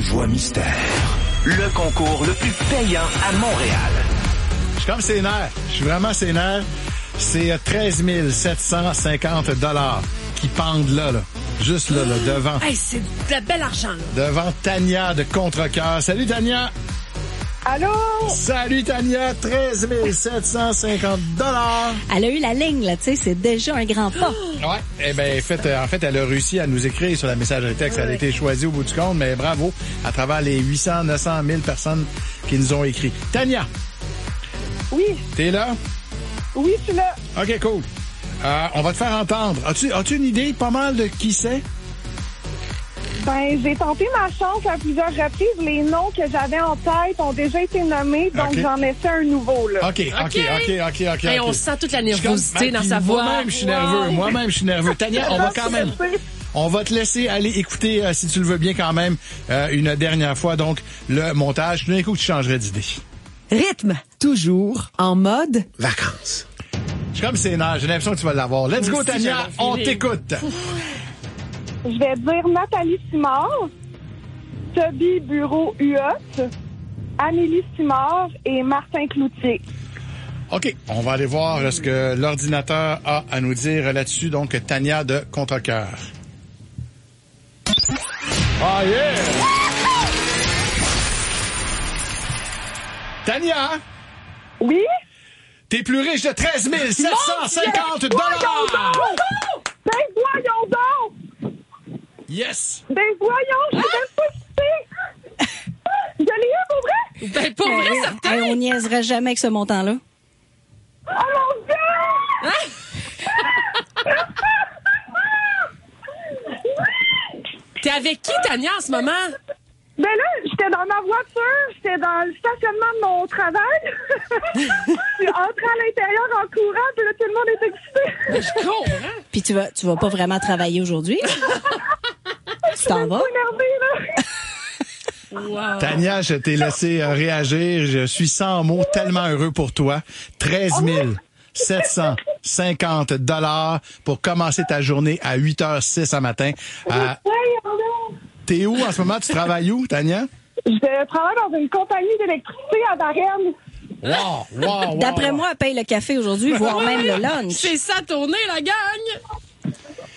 voix mystères. Le concours le plus payant à Montréal. Je suis comme sénère. Je suis vraiment sénère. C'est 13 750 $ qui pendent là. Juste là, devant. Hey, c'est de bel argent, là. Devant Tania de Contrecoeur. Salut, Tania! Allô? Salut, Tania! 13 750 $. Elle a eu la ligne, là, tu sais, c'est déjà un grand pas. Ouais, eh ben, en fait, elle a réussi à nous écrire sur la messagerie texte. Elle a été choisie au bout du compte, mais bravo à travers les 800, 900 000 personnes qui nous ont écrit. Tania! Oui. T'es là? Oui, je suis là. OK, cool. On va te faire entendre. As-tu une idée pas mal de qui c'est? Ben, j'ai tenté ma chance à plusieurs reprises. Les noms que j'avais en tête ont déjà été nommés, donc OK. j'en ai fait un nouveau, là. OK. Hey, on sent toute la nervosité dans sa voix. Moi-même, je suis nerveux. Tania, on va te laisser aller écouter, si tu le veux bien quand même, une dernière fois, donc, le montage. Tout d'un coup, tu changerais d'idée. Rythme, toujours en mode Vacances. Je suis comme sénère, j'ai l'impression que tu vas l'avoir. Let's go, Tania, on t'écoute. Je vais dire Nathalie Simard, Toby Bureau-Huot, Amélie Simard et Martin Cloutier. OK, on va aller voir ce que l'ordinateur a à nous dire là-dessus. Donc, Tania de Contrecoeur. Ah, yeah! Tania! Oui? T'es plus riche de 13 750 $! Ben voyons donc! Yes! Ben voyons, je suis même pas citée! Je l'ai eu pour vrai? Ben, pour vrai, certain. Hey, on niaiserait jamais avec ce montant-là. Oh mon Dieu! T'es avec qui, Tania, en ce moment? Ben là, j'étais dans ma voiture, j'étais dans le stationnement de mon travail. Je suis entrée à l'intérieur en courant, puis là, tout le monde est excité. Je cours, hein? Puis tu vas pas vraiment travailler aujourd'hui? Tu t'en vas? Je suis énervée, là. Wow. Tania, je t'ai laissé réagir. Je suis sans mots, tellement heureux pour toi. 13 750 $ pour commencer ta journée à 8h06 ce matin. T'es où en ce moment? Tu travailles où, Tania? Je travaille dans une compagnie d'électricité à Varennes. Wow. D'après moi, elle paye le café aujourd'hui, voire même le lunch. C'est ça, tournée, la gang!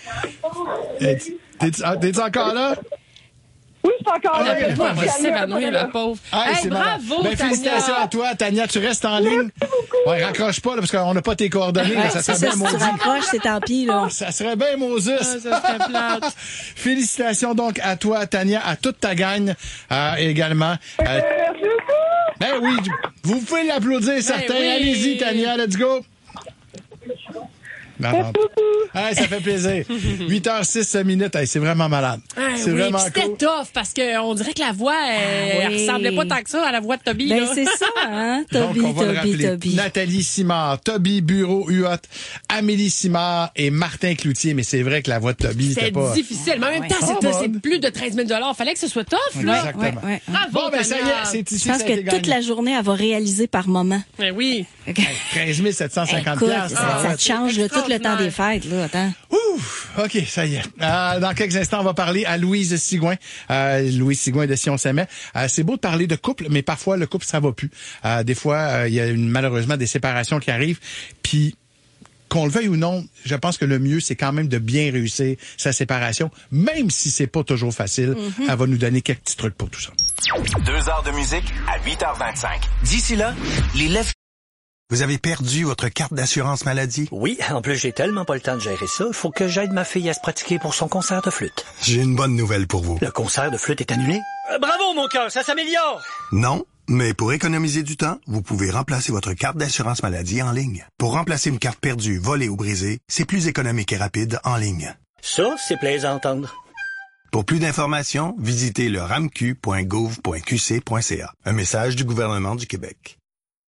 T'es-tu encore là? Oui, je suis encore là. Elle va s'évanouir, la pauvre. Hey, c'est bravo, ben, Tania! félicitations à toi, Tania. Tu restes en ligne. Ouais, raccroche pas, là, parce qu'on n'a pas tes coordonnées. Là, ça serait bien Si tu maudit. raccroches, c'est tant pis, là. Ça serait bien Moses. Ça serait plate. Félicitations donc à toi, Tania, à toute ta gang également. Merci beaucoup. Ben oui, vous pouvez l'applaudir, certains. oui. Allez-y, Tania, let's go. Non. Hey, ça fait plaisir. 8h06 minutes. Hey, c'est vraiment malade. C'est oui, vraiment puis c'était cool. tough parce qu'on dirait que la voix, elle oui. ressemblait pas tant que ça à la voix de Toby. Ben, là. c'est ça, hein? Donc, on va le rappeler. Toby. Nathalie Simard, Toby Bureau-Huot, Amélie Simard et Martin Cloutier. Mais c'est vrai que la voix de Toby, C'est c'était pas... difficile. Mais en même temps, c'est plus de 13 000 $. Fallait que ce soit tough, là. Exactement. Ouais. Bravo, Bon, ben ça y Tania. est, c'est ici Je pense ça a été que toute gagné. la journée, elle va réaliser par moment. Ben oui. 13 750 Écoute, piastres. ça te change là, tout le temps des fêtes, là. Attends. Ouf! OK, ça y est. Dans quelques instants, on va parler à Louise Sigouin. Louise Sigouin de Si on s'aimait. C'est beau de parler de couple, mais parfois, le couple, ça va plus. Des fois, il y a malheureusement des séparations qui arrivent. Puis, qu'on le veuille ou non, je pense que le mieux, c'est quand même de bien réussir sa séparation, même si c'est pas toujours facile. Elle va nous donner quelques petits trucs pour tout ça. 2 heures de musique à 8h25. D'ici là, les lèvres... Vous avez perdu votre carte d'assurance maladie? Oui, en plus, j'ai tellement pas le temps de gérer ça. Il faut que j'aide ma fille à se pratiquer pour son concert de flûte. J'ai une bonne nouvelle pour vous. Le concert de flûte est annulé? Bravo, mon cœur, ça s'améliore! Non, mais pour économiser du temps, vous pouvez remplacer votre carte d'assurance maladie en ligne. Pour remplacer une carte perdue, volée ou brisée, c'est plus économique et rapide en ligne. Ça, c'est plaisant à entendre. Pour plus d'informations, visitez le ramq.gouv.qc.ca. Un message du gouvernement du Québec.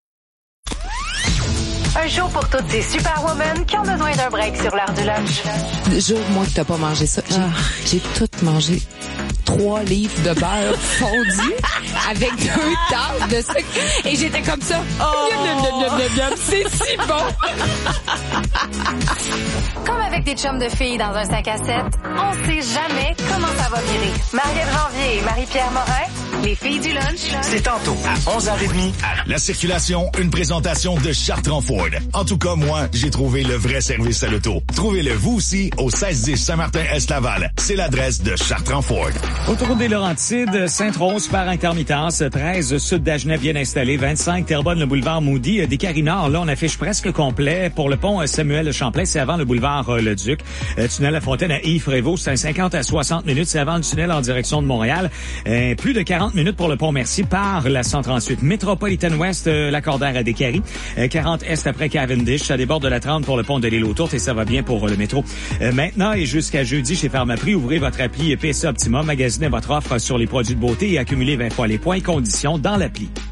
Un show pour toutes ces superwomen qui ont besoin d'un break sur l'heure du lunch. Jure-moi que t'as pas mangé ça. J'ai tout mangé. 3 livres de beurre fondu. avec 2 tasses de sucre. Et j'étais comme ça. C'est si bon. Comme avec des chums de filles dans un 5 à 7, on sait jamais comment ça va virer. Mariette Janvier et Marie-Pierre Morin, les filles du lunch. C'est tantôt à 11h30. La circulation, une présentation de Chartrand Ford. En tout cas, moi, j'ai trouvé le vrai service à l'auto. Trouvez-le vous aussi au 1610 Saint-Martin-Est-Laval. C'est l'adresse de Chartrand Ford. Autoroute des Laurentides, Sainte-Rose par intermittence, 13 sud d'Agenais bien installé, 25 Terrebonne, le boulevard Moody, des Carinards, là on affiche presque complet. Pour le pont Samuel Champlain, c'est avant le boulevard Le Duc. Tunnel La Fontaine à Yves-Prévost, c'est 50 à 60 minutes, c'est avant le tunnel en direction de Montréal. Plus de 40 minutes pour le pont Mercier par la 138. Métropolitaine Ouest, Lacordaire à Décarie, 40 Est après Cavendish, ça déborde de la 30 pour le pont de l'île aux Tourtes et ça va bien pour le métro. Maintenant et jusqu'à jeudi chez Pharmaprix, ouvrez votre appli PC Optimum, magasinez votre offre sur les produits de beauté et accumulez 20 fois les points et conditions dans l'appli.